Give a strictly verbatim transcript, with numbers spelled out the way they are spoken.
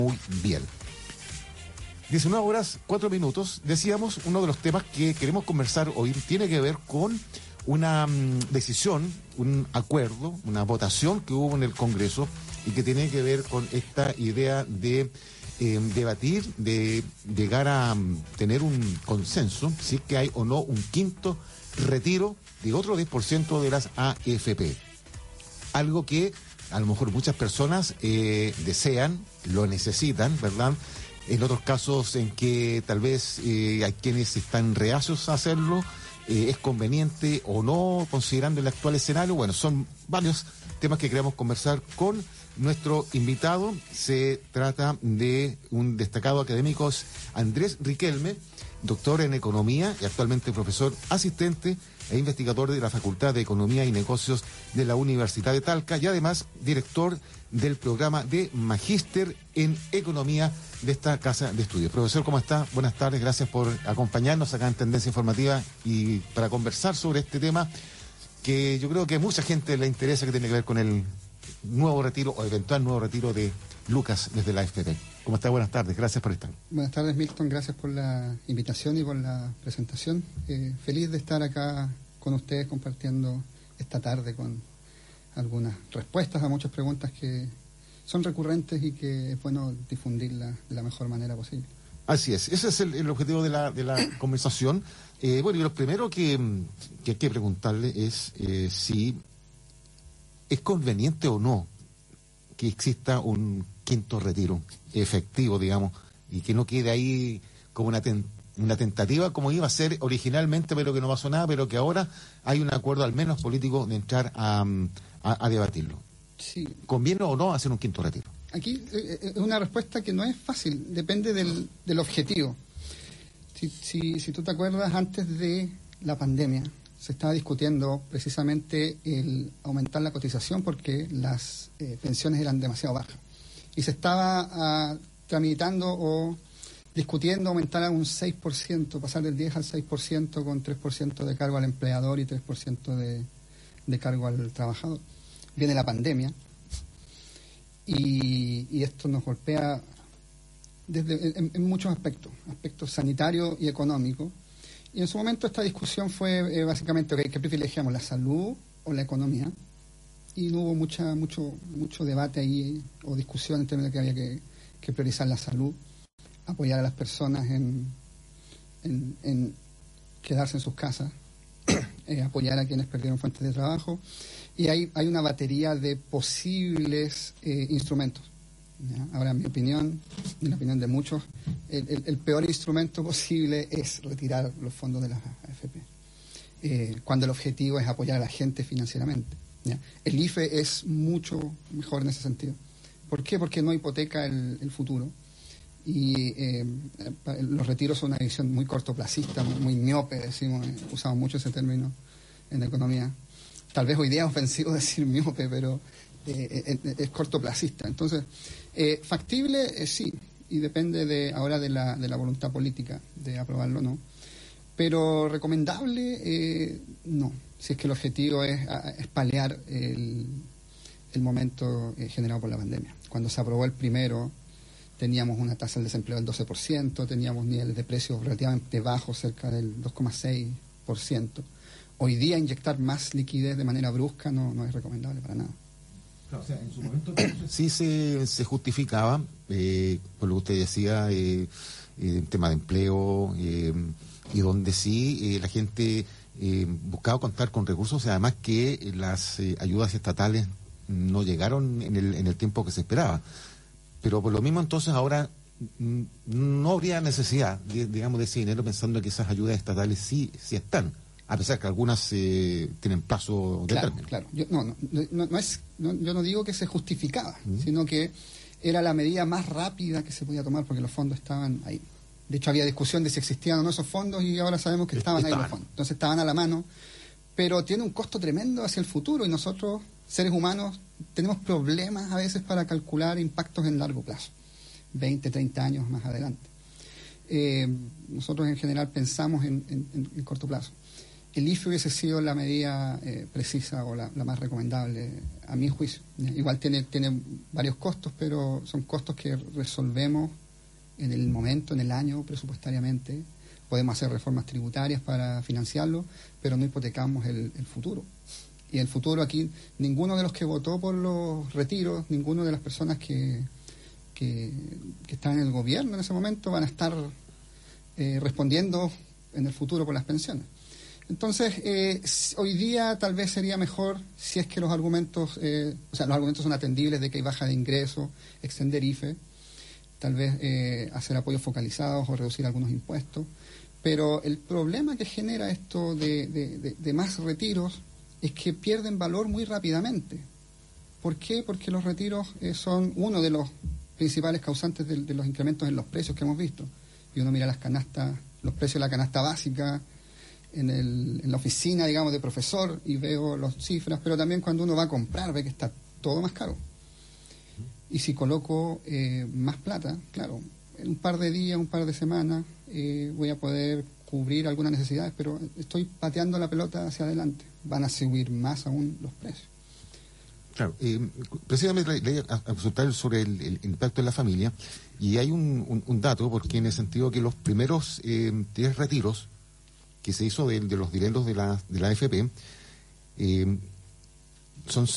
muy bien. diecinueve horas, cuatro minutos. Decíamos, uno de los temas que queremos conversar hoy tiene que ver con una um, decisión, un acuerdo, una votación que hubo en el Congreso y que tiene que ver con esta idea de eh, debatir, de llegar a um, tener un consenso, si es que hay o no un quinto retiro de otro diez por ciento de las A F P. Algo que a lo mejor muchas personas eh, desean, lo necesitan, ¿verdad? En otros casos en que tal vez eh, hay quienes están reacios a hacerlo, eh, es conveniente o no, considerando el actual escenario. Bueno, son varios temas que queremos conversar con nuestro invitado. Se trata de un destacado académico, Andrés Riquelme, doctor en Economía y actualmente profesor asistente e investigador de la Facultad de Economía y Negocios de la Universidad de Talca y además director del programa de Magíster en Economía de esta casa de estudios. Profesor, ¿cómo está? Buenas tardes, gracias por acompañarnos acá en Tendencia Informativa y para conversar sobre este tema que yo creo que a mucha gente le interesa, que tiene que ver con el nuevo retiro o eventual nuevo retiro de Lucas desde la A F P. ¿Cómo está? Buenas tardes, gracias por estar. Buenas tardes, Milton, gracias por la invitación y por la presentación. Eh, feliz de estar acá con ustedes compartiendo esta tarde con algunas respuestas a muchas preguntas que son recurrentes y que es bueno difundirlas de la mejor manera posible. Así es, ese es el, el objetivo de la, de la conversación. Eh, bueno, y lo primero que, que hay que preguntarle es eh, si es conveniente o no que exista un quinto retiro efectivo, digamos, y que no quede ahí como una, ten, una tentativa como iba a ser originalmente, pero que no pasó nada, pero que ahora hay un acuerdo al menos político de entrar a, a, a debatirlo. Sí. ¿Conviene o no hacer un quinto retiro? Aquí eh, es una respuesta que no es fácil, depende del, del objetivo. Si, si, si tú te acuerdas, antes de la pandemia se estaba discutiendo precisamente el aumentar la cotización porque las eh, pensiones eran demasiado bajas. Y se estaba uh, tramitando o discutiendo aumentar a un seis por ciento, pasar del diez al seis por ciento con tres por ciento de cargo al empleador y tres por ciento de, de cargo al trabajador. Viene la pandemia y, y esto nos golpea desde, en, en muchos aspectos, aspectos sanitarios y económicos. Y en su momento esta discusión fue eh, básicamente, okay, ¿qué privilegiamos, la salud o la economía? Y no hubo mucha, mucho, mucho debate ahí o discusión en términos de que había que, que priorizar la salud, apoyar a las personas en, en, en quedarse en sus casas, eh, apoyar a quienes perdieron fuentes de trabajo. Y hay, hay una batería de posibles eh, instrumentos. ¿Ya? Ahora, en mi opinión, en la opinión de muchos, el, el, el peor instrumento posible es retirar los fondos de las A F P, eh, cuando el objetivo es apoyar a la gente financieramente. ¿Ya? El I F E es mucho mejor en ese sentido. ¿Por qué? Porque no hipoteca el, el futuro y eh, los retiros son una visión muy cortoplacista, muy, muy miope, decimos, eh, usamos mucho ese término en economía. Tal vez hoy día es ofensivo decir miope, pero eh, es, es cortoplacista. Entonces, eh, factible, eh, sí, y depende de ahora de la, de la voluntad política de aprobarlo o no. Pero recomendable, eh, no. Si es que el objetivo es, es paliar el, el momento eh, generado por la pandemia. Cuando se aprobó el primero, teníamos una tasa de desempleo del doce por ciento, teníamos niveles de precios relativamente bajos, cerca del dos coma seis por ciento. Hoy día inyectar más liquidez de manera brusca no, no es recomendable para nada. Claro, o sea, en su momento sí se, se justificaba, eh, por lo que usted decía, eh, eh, tema de empleo, eh, y donde sí eh, la gente eh, buscaba contar con recursos, y además que las eh, ayudas estatales no llegaron en el, en el tiempo que se esperaba. Pero por lo mismo entonces ahora mm, no habría necesidad, de, digamos, de ese dinero, pensando que esas ayudas estatales sí, sí están, a pesar que algunas eh, tienen plazo de claro, término. Claro, yo no, no, no, no es, no, yo no digo que se justificaba, ¿Mm? sino que era la medida más rápida que se podía tomar porque los fondos estaban ahí. De hecho, había discusión de si existían o no esos fondos y ahora sabemos que estaban, estaban ahí los fondos. Entonces estaban a la mano, pero tiene un costo tremendo hacia el futuro y nosotros, seres humanos, tenemos problemas a veces para calcular impactos en largo plazo, veinte, treinta años más adelante. Eh, nosotros en general pensamos en, en, en corto plazo. el I F E hubiese sido la medida eh, precisa o la, la más recomendable, a mi juicio. Igual tiene, tiene varios costos, pero son costos que resolvemos en el momento, en el año, presupuestariamente. Podemos hacer reformas tributarias para financiarlo, pero no hipotecamos el, el futuro. Y el futuro aquí, ninguno de los que votó por los retiros, ninguno de las personas que, que, que están en el gobierno en ese momento van a estar eh, respondiendo en el futuro por las pensiones. Entonces, eh, hoy día tal vez sería mejor, si es que los argumentos, eh, o sea, los argumentos son atendibles de que hay baja de ingresos, extender I F E, tal vez eh, hacer apoyos focalizados o reducir algunos impuestos. Pero el problema que genera esto de, de, de, de más retiros es que pierden valor muy rápidamente. ¿Por qué? Porque los retiros eh, son uno de los principales causantes de, de los incrementos en los precios que hemos visto. Y uno mira las canastas, los precios de la canasta básica, en, el, en la oficina, digamos, de profesor, y veo las cifras, pero también cuando uno va a comprar ve que está todo más caro. Y si coloco eh, más plata, claro, en un par de días, un par de semanas, eh, voy a poder cubrir algunas necesidades, pero estoy pateando la pelota hacia adelante. Van a subir más aún los precios. Claro, eh, precisamente le voy a consultar sobre el, el impacto en la familia, y hay un, un, un dato, porque en el sentido que los primeros eh, tres retiros que se hizo de, de los dineros de la, de la A F P eh, son